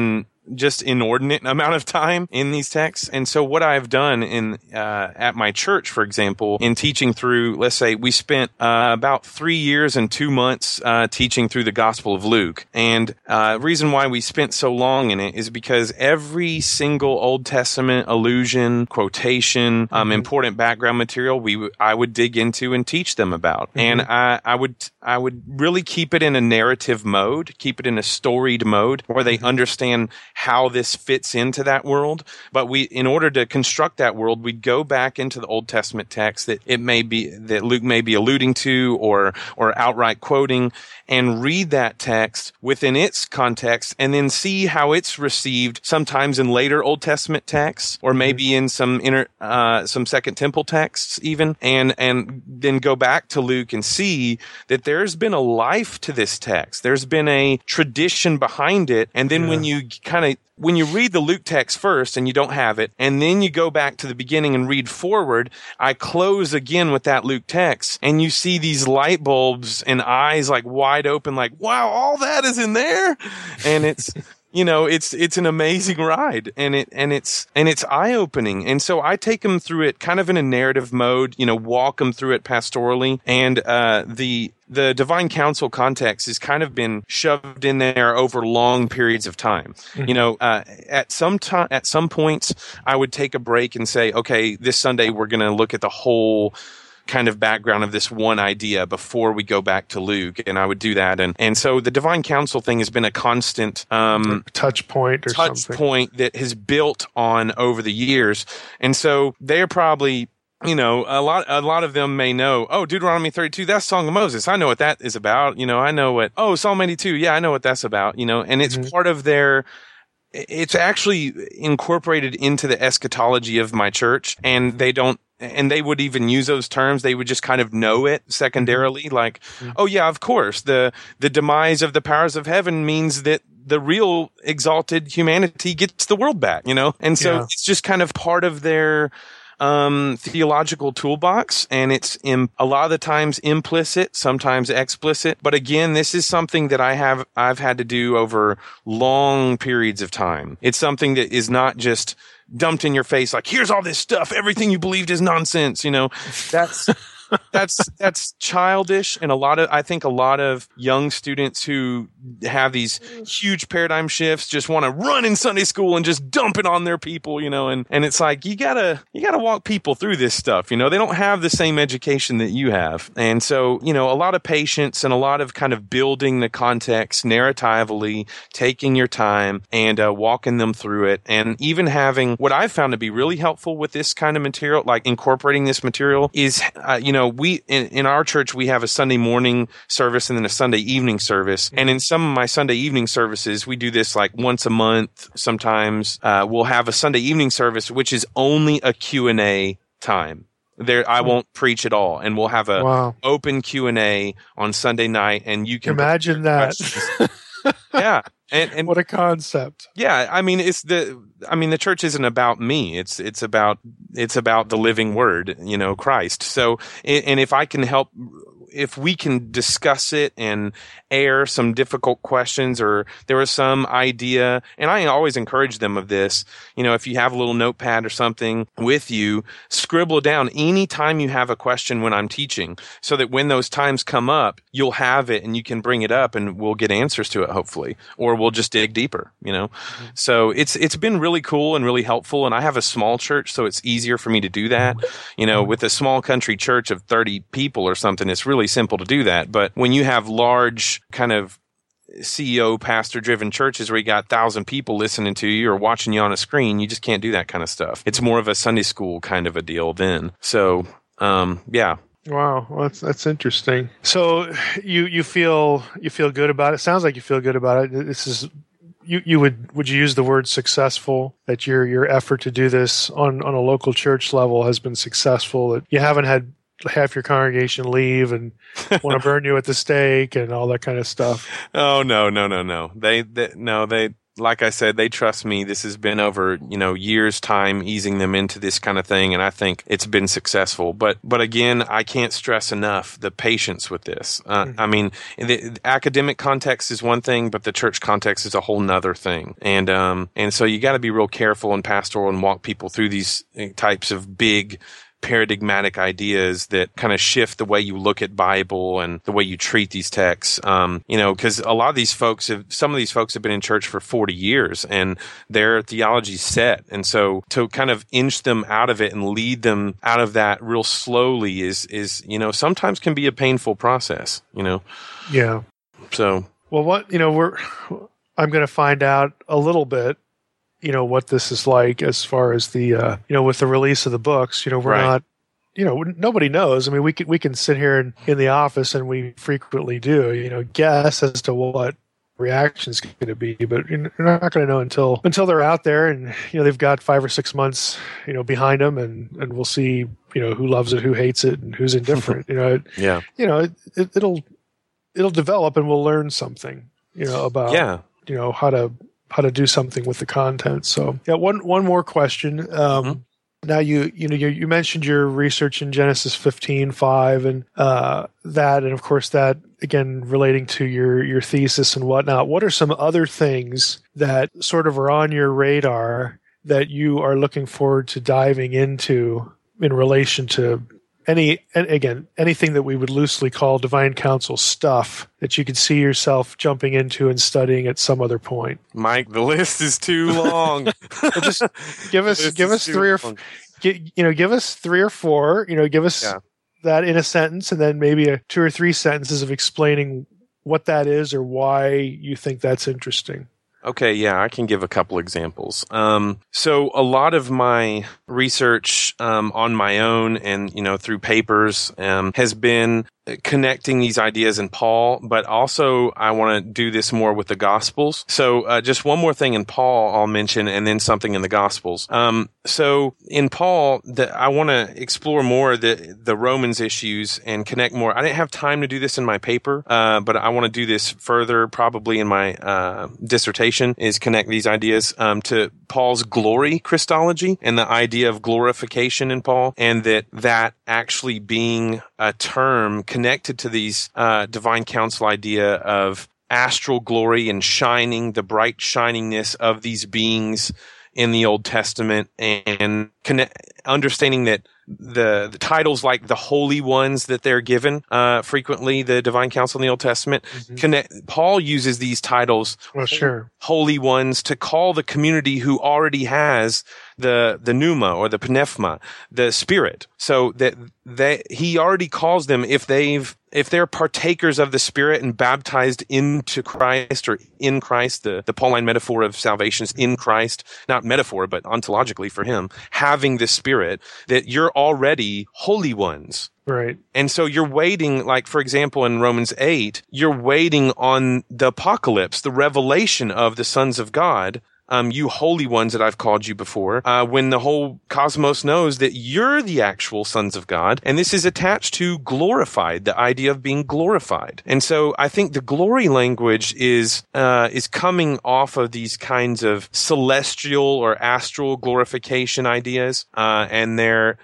just inordinate amount of time in these texts. And so what I've done at my church, for example, in teaching through, let's say we spent about 3 years and 2 months teaching through the Gospel of Luke. And reason why we spent so long in it is because every single Old Testament allusion, quotation, important background material I would dig into and teach them about. And I would really keep it in a narrative mode, keep it in a storied mode where they understand how this fits into that world. But in order to construct that world, we'd go back into the Old Testament text that Luke may be alluding to or outright quoting, and read that text within its context, and then see how it's received sometimes in later Old Testament texts, or maybe in some Second Temple texts even, and then go back to Luke and see that there's been a life to this text. There's been a tradition behind it, and then when you read the Luke text first and you don't have it, and then you go back to the beginning and read forward, I close again with that Luke text, and you see these light bulbs and eyes like wide open, like, wow, all that is in there. And it's, it's an amazing ride, and it's eye-opening. And so I take them through it kind of in a narrative mode, walk them through it pastorally. And, the divine counsel context has kind of been shoved in there over long periods of time. At some points, I would take a break and say, okay, this Sunday we're going to look at the whole kind of background of this one idea before we go back to Luke, and I would do that. And so the divine counsel thing has been a constant touch point that has built on over the years. And so they're probably, a lot of them may know, Deuteronomy 32, that's Song of Moses. I know what that is about. I know what, Psalm 82. Yeah, I know what that's about, and it's part of it's actually incorporated into the eschatology of my church, and they would even use those terms. They would just kind of know it secondarily, like, oh yeah, of course, the demise of the powers of heaven means that the real exalted humanity gets the world back, And so it's just kind of part of their theological toolbox, and it's a lot of the times implicit, sometimes explicit. But again, this is something that I've had to do over long periods of time. It's something that is not just dumped in your face, like, here's all this stuff, everything you believed is nonsense. That's childish, and I think a lot of young students who have these huge paradigm shifts just want to run in Sunday school and just dump it on their people, and it's like, you gotta walk people through this stuff, they don't have the same education that you have. And so, a lot of patience and a lot of kind of building the context narratively, taking your time and walking them through it, and even having what I've found to be really helpful with this kind of material, like incorporating this material, is, we in our church, we have a Sunday morning service and then a Sunday evening service. And in some of my Sunday evening services, we do this like once a month. Sometimes we'll have a Sunday evening service, which is only a Q&A time. I won't preach at all, and we'll have a open Q&A on Sunday night, and you can imagine that. Yeah. And what a concept. Yeah, I mean, the church isn't about me. It's about the living word, Christ. So, and if I can help, if we can discuss it and air some difficult questions, or there was some idea, and I always encourage them of this, if you have a little notepad or something with you, scribble down any time you have a question when I'm teaching, so that when those times come up, you'll have it and you can bring it up and we'll get answers to it, hopefully, or we'll just dig deeper, So it's been really cool and really helpful. And I have a small church, so it's easier for me to do that. With a small country church of 30 people or something, it's really simple to do that. But when you have large kind of CEO pastor driven churches where you got 1,000 people listening to you or watching you on a screen, you just can't do that kind of stuff. It's more of a Sunday school kind of a deal then. So, yeah. Wow, well, that's interesting. So you feel good about it? Sounds like you feel good about it. This is would you use the word successful? That your effort to do this on a local church level has been successful. That you haven't had half your congregation leave and want to burn you at the stake and all that kind of stuff. Oh, no. like I said, they trust me. This has been over, years' time easing them into this kind of thing, and I think it's been successful. But again, I can't stress enough the patience with this. I mean, the academic context is one thing, but the church context is a whole nother thing. And so you got to be real careful and pastoral and walk people through these types of big paradigmatic ideas that kind of shift the way you look at Bible and the way you treat these texts. Because a lot of these folks some of these folks have been in church for 40 years and their theology's set. And so to kind of inch them out of it and lead them out of that real slowly is sometimes can be a painful process, Yeah. So, well, I'm going to find out a little bit, what this is like as far as the, with the release of the books. We're Right. not, nobody knows. I mean, we can sit here in the office, and we frequently do, guess as to what reaction's going to be, but you're not going to know until they're out there, and they've got 5 or 6 months, behind them, and we'll see, who loves it, who hates it, and who's indifferent. yeah. It'll develop, and we'll learn something, about how to do something with the content. So yeah, one more question. Now you mentioned your research in Genesis 15:5 and that, and of course that again relating to your thesis and whatnot. What are some other things that sort of are on your radar that you are looking forward to diving into in relation to anything that we would loosely call divine counsel stuff that you could see yourself jumping into and studying at some other point? Mike, the list is too long. Well, just give us three or give us 3 or 4. Give us that in a sentence, and then maybe 2 or 3 sentences of explaining what that is or why you think that's interesting. Okay, yeah, I can give a couple examples. So a lot of my research on my own and through papers has been connecting these ideas in Paul, but also I want to do this more with the Gospels. So just one more thing in Paul I'll mention, and then something in the Gospels. So in Paul, I want to explore more the Romans issues and connect more. I didn't have time to do this in my paper, but I want to do this further, probably in my dissertation, is connect these ideas to Paul's glory Christology and the idea of glorification in Paul, and that actually being a term connected to these divine counsel idea of astral glory and shining, the bright shiningness of these beings in the Old Testament, and understanding that the titles like the holy ones that they're given, frequently the divine counsel in the Old Testament, Paul uses these titles, holy ones, to call the community who already has the pneuma or the pneuma, the Spirit. So that he already calls them, if they're partakers of the Spirit and baptized into Christ or in Christ, the Pauline metaphor of salvation is in Christ, not metaphor, but ontologically for him, having the Spirit, that you're already holy ones. Right. And so you're waiting, like, for example, in Romans 8, you're waiting on the apocalypse, the revelation of the sons of God, you holy ones that I've called you before, when the whole cosmos knows that you're the actual sons of God. And this is attached to glorified, the idea of being glorified. And so I think the glory language is coming off of these kinds of celestial or astral glorification ideas. And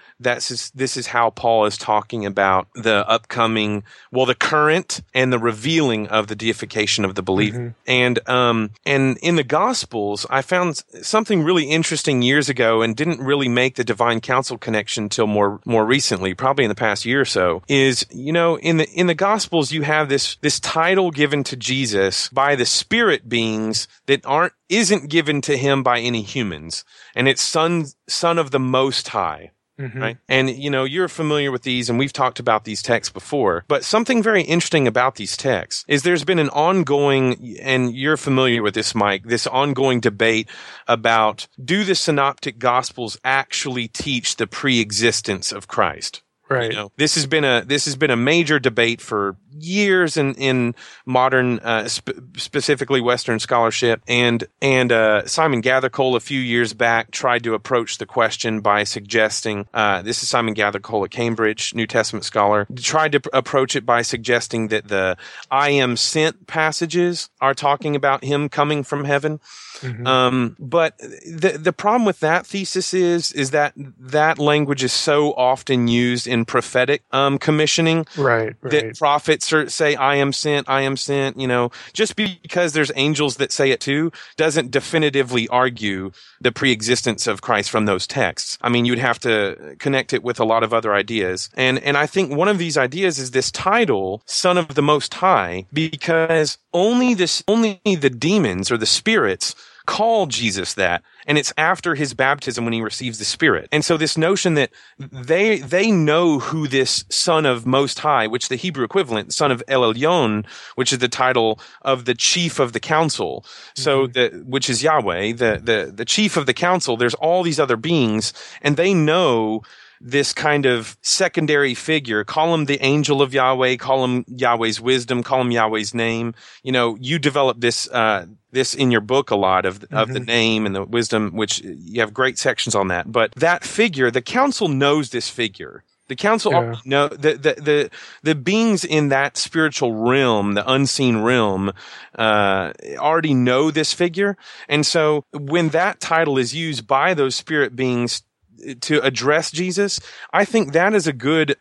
this is how Paul is talking about the upcoming, the current and the revealing of the deification of the believer. And in the Gospels, I found something really interesting years ago and didn't really make the divine counsel connection till more recently, probably in the past year or so, is, in the Gospels, you have this title given to Jesus by the spirit beings that isn't given to him by any humans. And it's son of the Most High. Right. And, you're familiar with these, and we've talked about these texts before, but something very interesting about these texts is there's been an ongoing, and you're familiar with this, Mike, this ongoing debate about, do the synoptic gospels actually teach the pre-existence of Christ? Right. You know, this has been a major debate for years in modern, specifically Western scholarship, and Simon Gathercole a few years back tried to approach the question by suggesting, this is Simon Gathercole at Cambridge, New Testament scholar, tried to approach it by suggesting that the "I am sent" passages are talking about him coming from heaven. Mm-hmm. But the problem with that thesis is that language is so often used in prophetic commissioning, right? That prophets say, I am sent, you know. Just because there's angels that say it too doesn't definitively argue the preexistence of Christ from those texts. I mean, you'd have to connect it with a lot of other ideas. And I think one of these ideas is this title, Son of the Most High, because only the demons or the spirits call Jesus that, and it's after his baptism when he receives the Spirit. And so this notion that they know who this Son of Most High, which the Hebrew equivalent, Son of El Elyon, which is the title of the chief of the council, so which is Yahweh, the chief of the council. There's all these other beings, and they know this kind of secondary figure. Call him the angel of Yahweh, call him Yahweh's wisdom, call him Yahweh's name. You know, you develop this in your book a lot of the name and the wisdom, which you have great sections on that. But that figure, the council knows this figure. The council know the beings in that spiritual realm, the unseen realm, already know this figure. And so when that title is used by those spirit beings to address Jesus, I think that is a good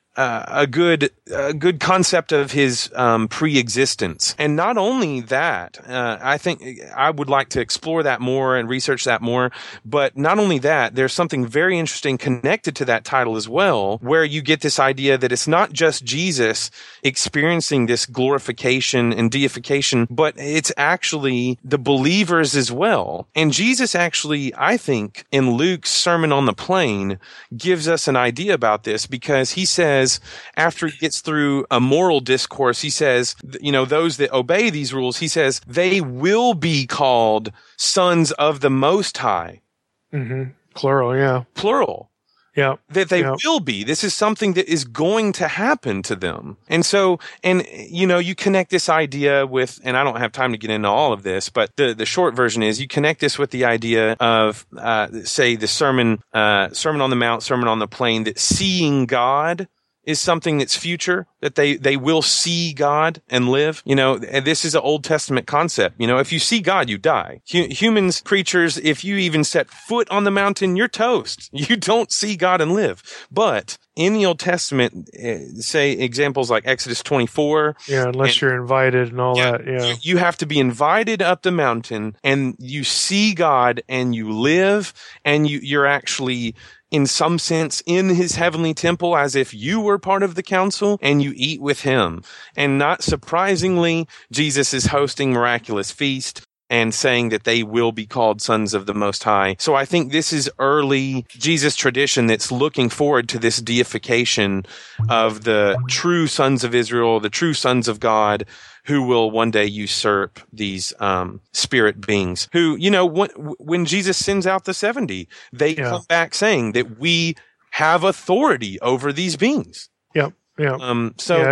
concept of his pre-existence. And not only that, I think I would like to explore that more and research that more. But not only that, there's something very interesting connected to that title as well, where you get this idea that it's not just Jesus experiencing this glorification and deification, but it's actually the believers as well. And Jesus actually, I think, in Luke's Sermon on the Plain, gives us an idea about this, because he says, after he gets through a moral discourse, he says, you know, those that obey these rules, he says, they will be called sons of the Most High. Mm-hmm. Plural, yeah. Plural. Yeah. That they will be. This is something that is going to happen to them. And so, and you know, you connect this idea with, and I don't have time to get into all of this, but the short version is you connect this with the idea of, say, the Sermon on the Mount, Sermon on the Plain, that seeing God is something that's future, that they will see God and live. You know, and this is an Old Testament concept. You know, if you see God, you die. Humans, creatures, if you even set foot on the mountain, you're toast. You don't see God and live. But in the Old Testament, say examples like Exodus 24. Yeah, unless you're invited and all that. Yeah. You have to be invited up the mountain, and you see God and you live, and you're actually, in some sense, in his heavenly temple, as if you were part of the council, and you eat with him. And not surprisingly, Jesus is hosting miraculous feast and saying that they will be called sons of the Most High. So I think this is early Jesus tradition that's looking forward to this deification of the true sons of Israel, the true sons of God, who will one day usurp these spirit beings. Who, you know, when Jesus sends out the 70, they come back saying that we have authority over these beings. Yep. Yeah.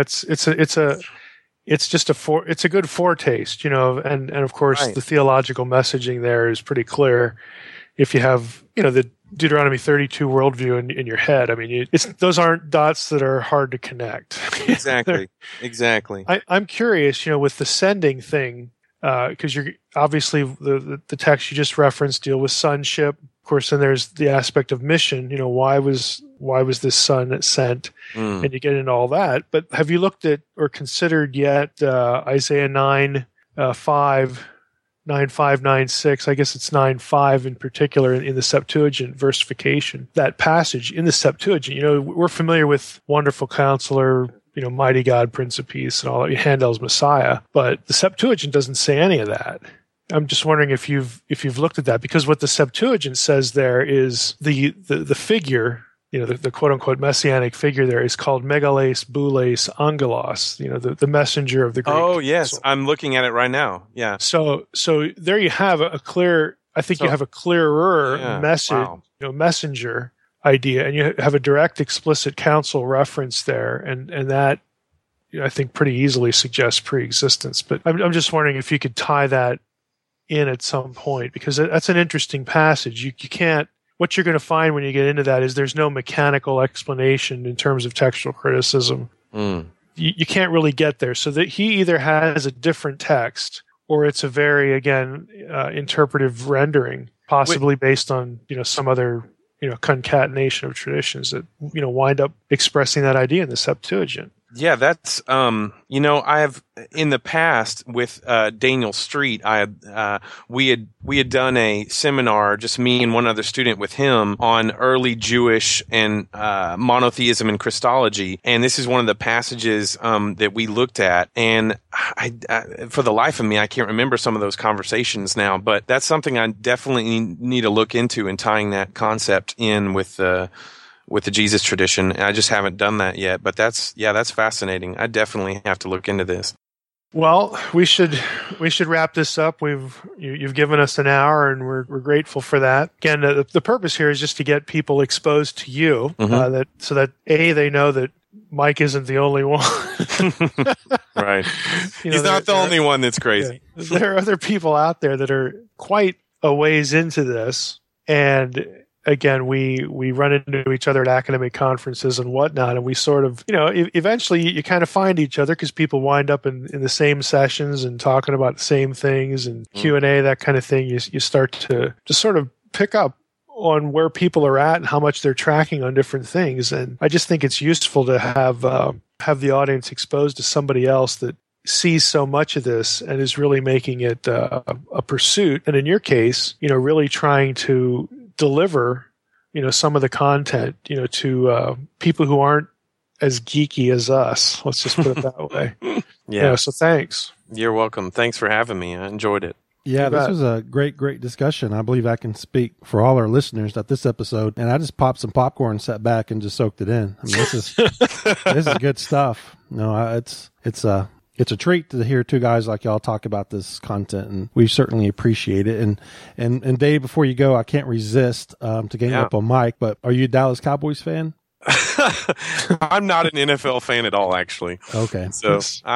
It's a good foretaste, you know, and of course the theological messaging there is pretty clear. If you have, you know, the Deuteronomy 32 worldview in your head, I mean, those aren't dots that are hard to connect. Exactly. I'm curious, you know, with the sending thing, because you're obviously the text you just referenced deal with sonship. Of course, then there's the aspect of mission. You know, why was this son sent? And you get into all that. But have you looked at or considered yet Isaiah 9:5, 9:6? I guess it's 9:5 in particular in the Septuagint versification. That passage in the Septuagint. You know, we're familiar with Wonderful Counselor, you know, Mighty God, Prince of Peace, and all that. Handel's Messiah, but the Septuagint doesn't say any of that. I'm just wondering if you've looked at that, because what the Septuagint says there is the figure, you know, the quote unquote messianic figure there is called Megales Boules Angelos, you know, the messenger of the Greek. Oh yes, council. I'm looking at it right now. Yeah. So there you have a clear. I think you have a clearer message, you know, messenger idea, and you have a direct, explicit council reference there, and that, I think, pretty easily suggests pre-existence. But I'm just wondering if you could tie that in at some point, because that's an interesting passage. You can't. What you're going to find when you get into that is there's no mechanical explanation in terms of textual criticism. You can't really get there. So that he either has a different text, or it's a very, again, interpretive rendering, possibly based on some other concatenation of traditions that wind up expressing that idea in the Septuagint. Yeah, that's I have in the past with Daniel Street. We had done a seminar, just me and one other student with him, on early Jewish and monotheism and Christology, and this is one of the passages that we looked at. And I for the life of me, I can't remember some of those conversations now, but that's something I definitely need to look into, and tying that concept in with the Jesus tradition. I just haven't done that yet, but that's fascinating. I definitely have to look into this. Well, we should wrap this up. You've given us an hour, and we're grateful for that. Again, the purpose here is just to get people exposed to you, so that they know that Mike isn't the only one. Right. He's not the only one that's crazy. Yeah. There are other people out there that are quite a ways into this, and again, we run into each other at academic conferences and whatnot, and we sort of, eventually you kind of find each other because people wind up in the same sessions and talking about the same things and Q&A, that kind of thing. You start to just sort of pick up on where people are at and how much they're tracking on different things. And I just think it's useful to have the audience exposed to somebody else that sees so much of this and is really making it a pursuit. And in your case, really trying to deliver, some of the content, to people who aren't as geeky as us. Let's just put it that way. Yeah. So thanks. You're welcome. Thanks for having me. I enjoyed it. Yeah, this was a great discussion. I believe I can speak for all our listeners that this episode, and I just popped some popcorn, sat back, and just soaked it in. I mean, this is good stuff. It's a treat to hear two guys like y'all talk about this content, and we certainly appreciate it. And Dave, before you go, I can't resist to gang up on Mike, but are you a Dallas Cowboys fan? I'm not an NFL fan at all, actually. Okay, so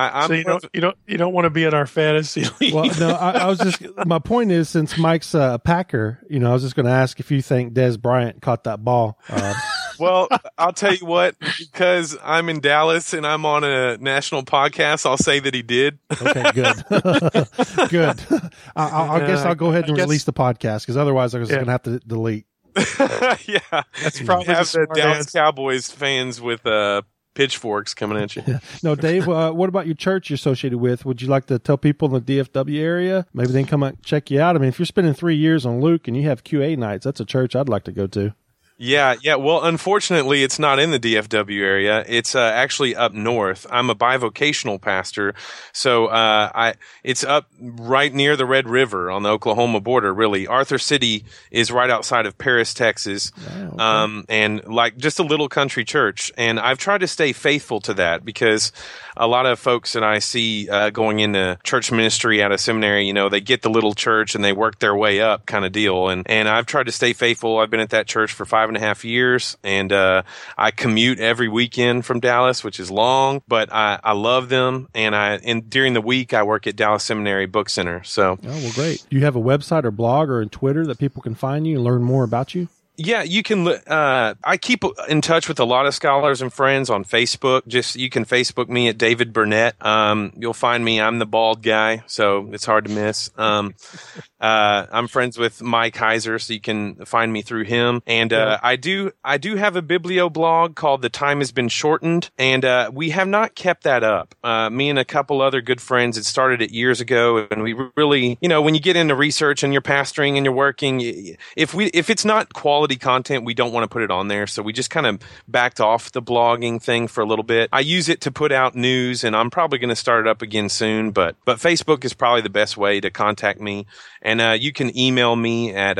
you don't want to be in our fantasy league. Well, no, I was just, my point is, since Mike's a Packer, I was just going to ask if you think Dez Bryant caught that ball. Well, I'll tell you what, because I'm in Dallas and I'm on a national podcast, I'll say that he did. Okay, good. Good. I guess I'll go ahead and release the podcast, because otherwise I was going to have to delete. Yeah. That's probably have the Dallas Cowboys fans with pitchforks coming at you. Yeah. No, Dave, what about your church you're associated with? Would you like to tell people in the DFW area? Maybe they can come and check you out. I mean, if you're spending 3 years on Luke and you have QA nights, that's a church I'd like to go to. Yeah. Well, unfortunately, it's not in the DFW area. It's actually up north. I'm a bivocational pastor, so it's up right near the Red River on the Oklahoma border. Really, Arthur City is right outside of Paris, Texas, and like just a little country church. And I've tried to stay faithful to that, because a lot of folks that I see going into church ministry at a seminary, they get the little church and they work their way up, kind of deal. And I've tried to stay faithful. I've been at that church for 5.5 years, and I commute every weekend from Dallas, which is long, but I love them. And during the week I work at Dallas Seminary Book Center. So, oh, well, great. Do you have a website or blog or in Twitter that people can find you and learn more about you? Yeah, you can. I keep in touch with a lot of scholars and friends on Facebook. You can Facebook me at David Burnett. You'll find me. I'm the bald guy, so it's hard to miss. I'm friends with Mike Heiser, so you can find me through him. And I do have a biblio blog called The Time Has Been Shortened, and we have not kept that up. Me and a couple other good friends had started it years ago, and we really, when you get into research and you're pastoring and you're working, if it's not quality content, we don't want to put it on there. So we just kind of backed off the blogging thing for a little bit. I use it to put out news, and I'm probably going to start it up again soon, but Facebook is probably the best way to contact me. And you can email me at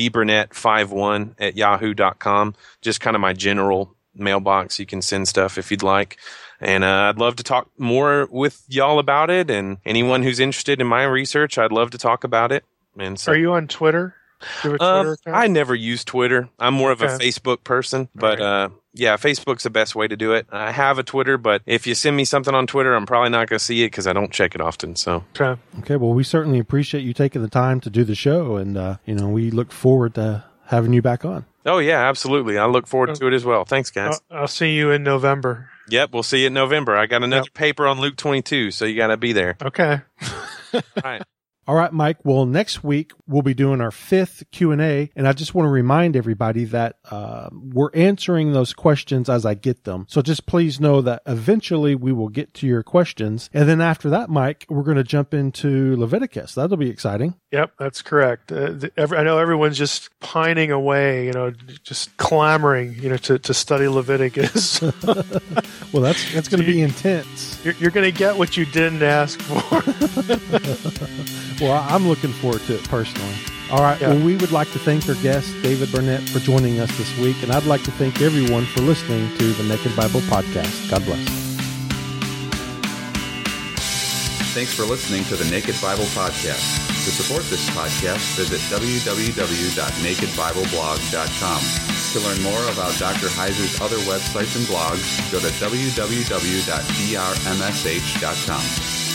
dburnett51@yahoo.com. Just kind of my general mailbox. You can send stuff if you'd like. And I'd love to talk more with y'all about it. And anyone who's interested in my research, I'd love to talk about it. And so, are you on Twitter? Do you have a Twitter account? I never use Twitter. I'm more of a Okay. Facebook person, but yeah, Facebook's the best way to do it. I have a Twitter, but if you send me something on Twitter, I'm probably not going to see it because I don't check it often. So Okay. Okay, well, we certainly appreciate you taking the time to do the show, and we look forward to having you back on. Oh, yeah, absolutely. I look forward to it as well. Thanks, guys. I'll see you in November. Yep, we'll see you in November. I got another paper on Luke 22, so you got to be there. Okay. All right. All right, Mike. Well, next week we'll be doing our 5th Q&A, and I just want to remind everybody that we're answering those questions as I get them. So just please know that eventually we will get to your questions, and then after that, Mike, we're going to jump into Leviticus. That'll be exciting. Yep, that's correct. I know everyone's just pining away, just clamoring, to study Leviticus. Well, that's going to be intense. You're going to get what you didn't ask for. Well, I'm looking forward to it personally. All right. Yeah. Well, we would like to thank our guest, David Burnett, for joining us this week. And I'd like to thank everyone for listening to the Naked Bible Podcast. God bless. Thanks for listening to the Naked Bible Podcast. To support this podcast, visit www.nakedbibleblog.com. To learn more about Dr. Heiser's other websites and blogs, go to www.drmsh.com.